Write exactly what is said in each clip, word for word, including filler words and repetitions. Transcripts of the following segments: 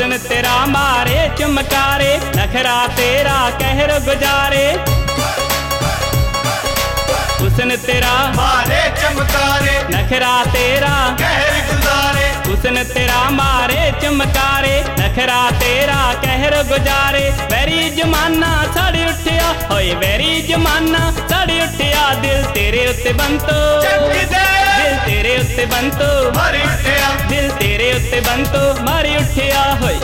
हुस्न तेरा मारे चमकारे, नखरा तेरा कहर गुजारे। हुस्न तेरा मारे चमकारे, नखरा तेरा कहर गुजारे। हुस्न तेरा मारे चमकारे, नखरा तेरा कहर गुजारे। वैरी जमाना सड़ उठिया होए, वैरी जमाना सड़ उठिया। दिल तेरे उत्ते बंतो, दिल तेरे उत्ते बंतो, मारी उठिया, दिल तेरे उत्ते बंतो मारी उठिया होए।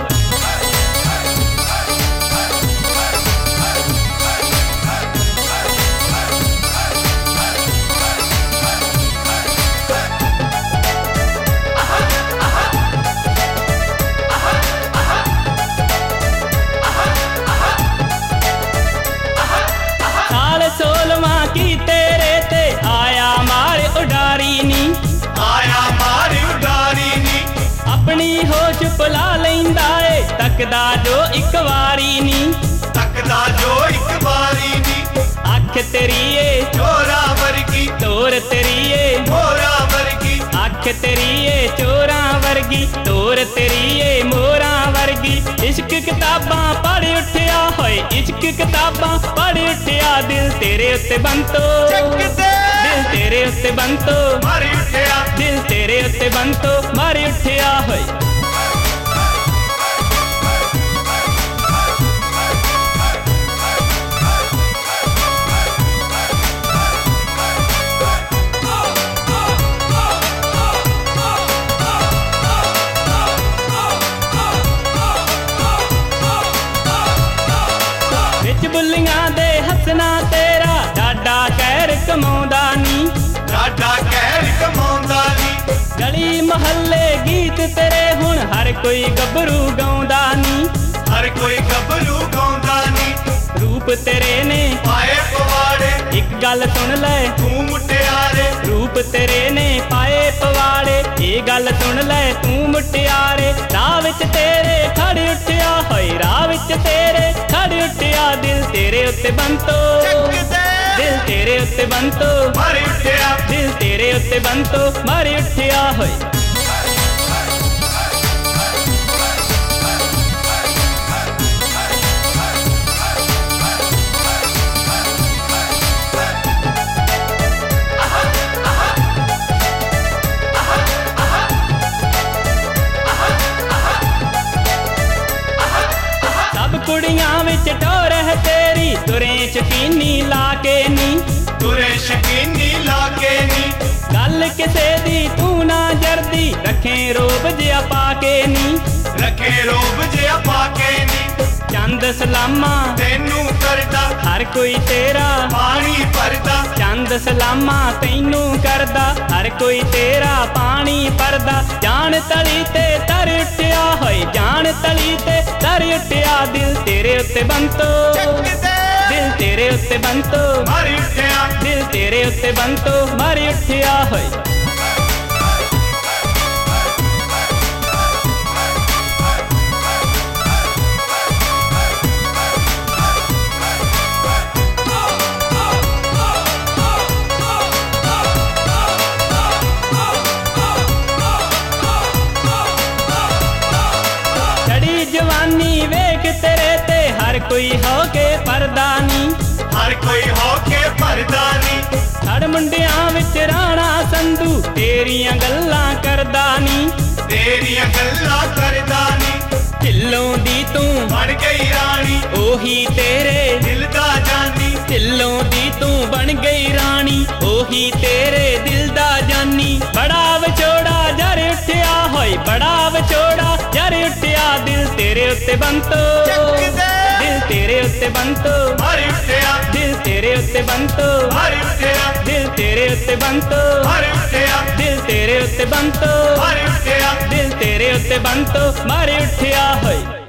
सोलवा की तेरे ते आया मार उडारी नी, आया मारी उडारी नी। अपनी होश भुला लैंदा ए, तकदा जो इक वारी नी, तकदा जो इक बारी नी। अख तेरी ए चोरा वर्गी, तोर तेरी ए मोरा वर्गी। अख तेरी ए चोरा वर्गी, तोर तेरी ए मोरा वर्गी। इश्क किताबां पढ़ उठिया होए, इश्क किताबां पढ़ उठिया। दिल तेरे उत्ते बंतो, दिल तेरे उत्ते बंतो, मारी उठिया, दिल तेरे उत्ते बंतो मारी उठिया होए। विच बुल्लियां दे हसना तेरा डाडा कहर कमाउंदा नी, डाडा कहर कमाउंदा नी। गली महल्ले गीत तेरे हुण हर कोई गबरू गाउंदा नी, हर कोई गबरू गाउंदा नी। रूप तेरे ने पाए पवाड़े, एक गल सुन ले तू मुटियारे। रूप तेरे ने पाए पवाड़े, ये गल सुन ले तू मुटियारे। राह विच तेरे खड़ उठिया होए, राह विच तेरे खड़ उठिया। दिल तेरे उत्ते बंतो, दिल तेरे उत्ते बंतो, मारी उठिया, दिल तेरे उत्ते बंतो मारी उठिया होए। कुड़ियां विच टोर है तेरी, तुरे शकीनी लाके नी, तुरे शकीनी लाके नी। गल किसे दी तू ना जरदी, रखे रोब जिया पाके नी, रखे रोब जिया पाके नी। चंद सलामा तेनू करदा, हर कोई तेरा पानी भरदा। चंद सलामा तैनू करदा, हर कोई तेरा पानी भरदा। जान तली ते तर उठिया होए, जान तली ते तर उठिया। दिल तेरे उत्ते बंतो, दिल तेरे उत्ते बंतो, मारी उठिया, दिल तेरे उत्ते बंतो मारी उठिया होए। जवानी वेख तेरे ते हर कोई होके परदानी, हर कोई होके परदानी। साढ़े मुंडियां विच राणा संधू तेरियां गल्लां करदा नी, तेरियां गल्लां करदा नी। दिलों दी तू बन गई रानी, ओही तेरे दिल दा जानी। दिलों दी तू बन गई रानी, ओही तेरे दिल दा जानी। बड़ा विछोड़ा जर उठिया होए, बड़ा विछोड़ा जर उठिया। दिल तेरे उत्ते बंतो, दिल तेरे उत्ते बंतो, मारी उठिया, दिल तेरे उत्ते बंतो, मारी उठिया, दिल तेरे उत्ते बंतो, मारी उठिया, दिल तेरे उत्ते बंतो, मारी उठिया, दिल तेरे उत्ते बंतो मारी उठिया होए।